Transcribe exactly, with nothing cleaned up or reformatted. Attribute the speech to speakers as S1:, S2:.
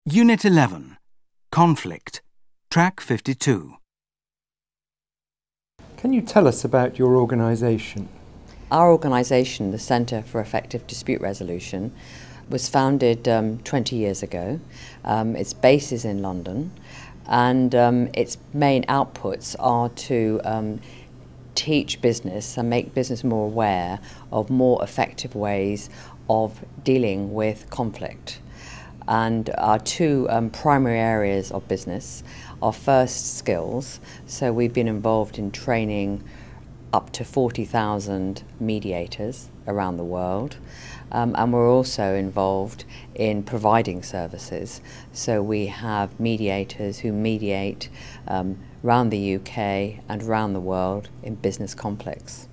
S1: Unit eleven. Conflict. Track fifty-two.
S2: Can you tell us about your organisation?
S3: Our organisation, the Centre for Effective Dispute Resolution, was founded um, twenty years ago. Um, its base is in London, and um, its main outputs are to um, teach business and make business more aware of more effective ways of dealing with conflict. And our two um, primary areas of business are first skills, so we've been involved in training up to forty thousand mediators around the world, um, and we're also involved in providing services. So we have mediators who mediate um, around the U K and around the world in business conflicts.